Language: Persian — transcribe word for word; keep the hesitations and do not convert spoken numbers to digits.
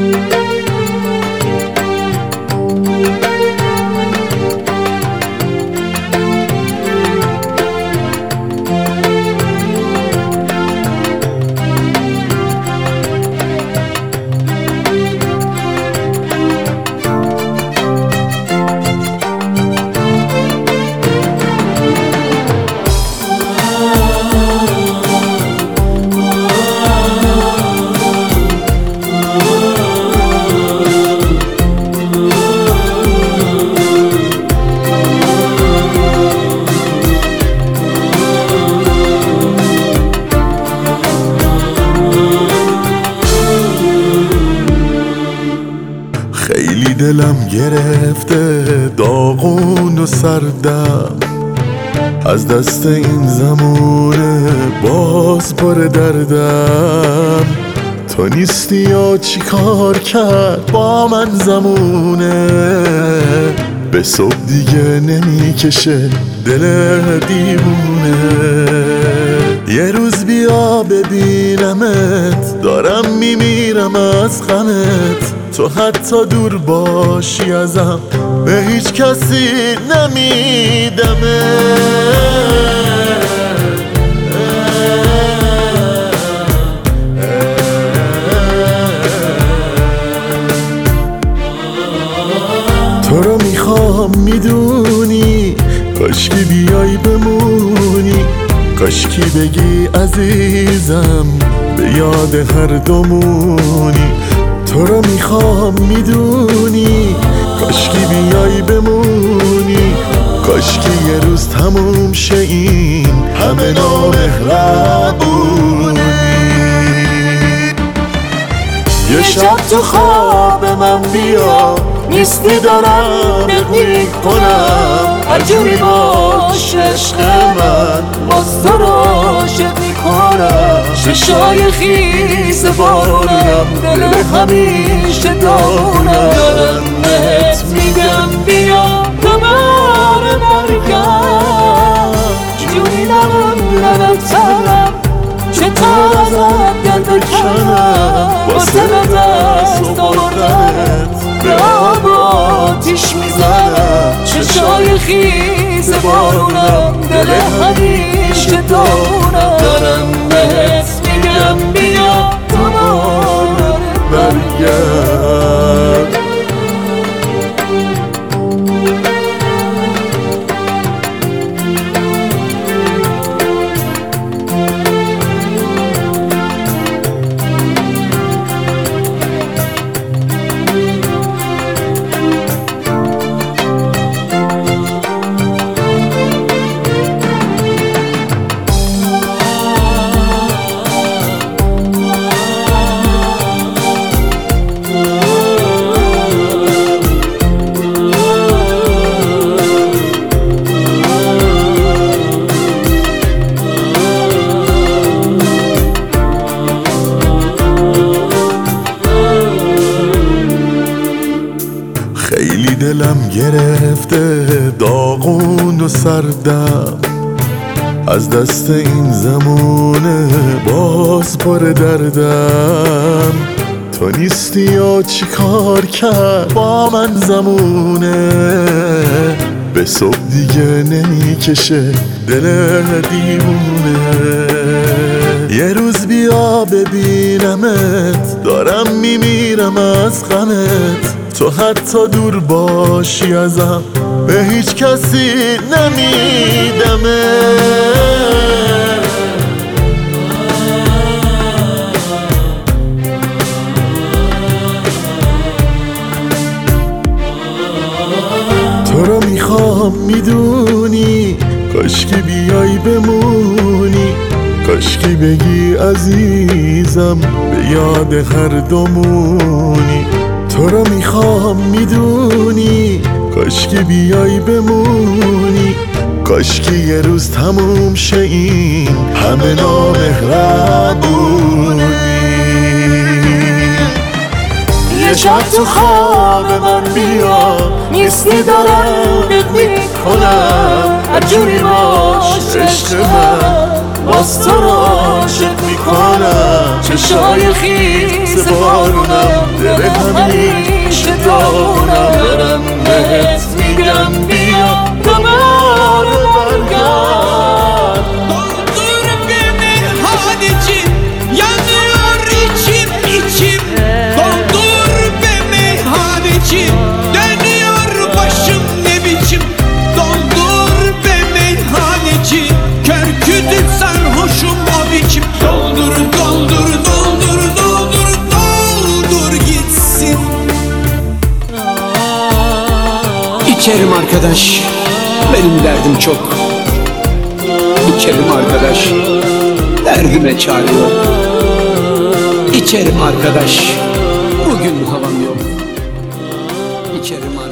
خیلی دلم گرفته داغون و سردم، از دست این زمونه باز پر دردم. تو نیستی یا چی کار کرد با من زمونه، به صبح دیگه نمیکشه دل دیوونه. یه روز بیا ببینمت، دارم میمیرم از غمت. تو حتی دور باشی ازم به هیچ کسی نمیدمه. تو رو میخوام میدونی، کاشکی بیای بمونی، کاشکی بگی عزیزم به یاد هر دومونی. تو رو میخوام میدونی، کاشکی بیای بمونی، کاشکی یه روز تموم شه این همه نامهربونی. یه شب تو خواب من بیا، نیستی دارم میکنم، هر جوری باش عشق من باز تو رو عاشق میکنم. چشای خیز بارونم، دل همیشه دارونم. دارم بهت میگم بیا دوباره برگرد، جوری نموندم تنم چطور ازت دل بکنم. واسه دست آوردنت به آب و آتیش میزنم. چشای خیز بارونم، دل همیشه دارونم. دارم بهت میگم بیا دوباره برگرد. خیلی دلم گرفته داغون و سردم، از دست این زمونه باز پر دردم. تو نیستی یا چی کار کرد با من زمونه، به صبح دیگه نمیکشه دل دیوونه. یه روز بیا ببینمت، دارم میمیرم از غمت. تو حتی دور باشی ازم به هیچ کسی نمیدمه. تو رو میخوام میدونی، کاشکی بیای بمونی، کاشکی بگی عزیزم به یاد هر دومونی. تو رو میخوام میدونی، کاشکی بیای بمونی، کاشکی یه روز تموم شه این همه نامهربونی. یه شب تو خواب من بیا، نیستی دارم بهت میکنم، هر جوری باش عشق من باز تو رو عاشق میکنم. چشای خیز بارونم، همیشه دارم برم بهت میگم بیا دوباره برگرد Doldur bir meyhaneci, yanıyor içim içim. Doldur be meyhaneci, dönüyor başım ne biçim. Doldur be meyhaneci, kör kütük sarhoşum o biçim. Doldur doldur doldur doldur doldur gitsin. İçerim arkadaş, benim derdim çok. İçerim arkadaş, derdime çare yok. İçerim arkadaş, bugün havam yok. İçerim arkadaş.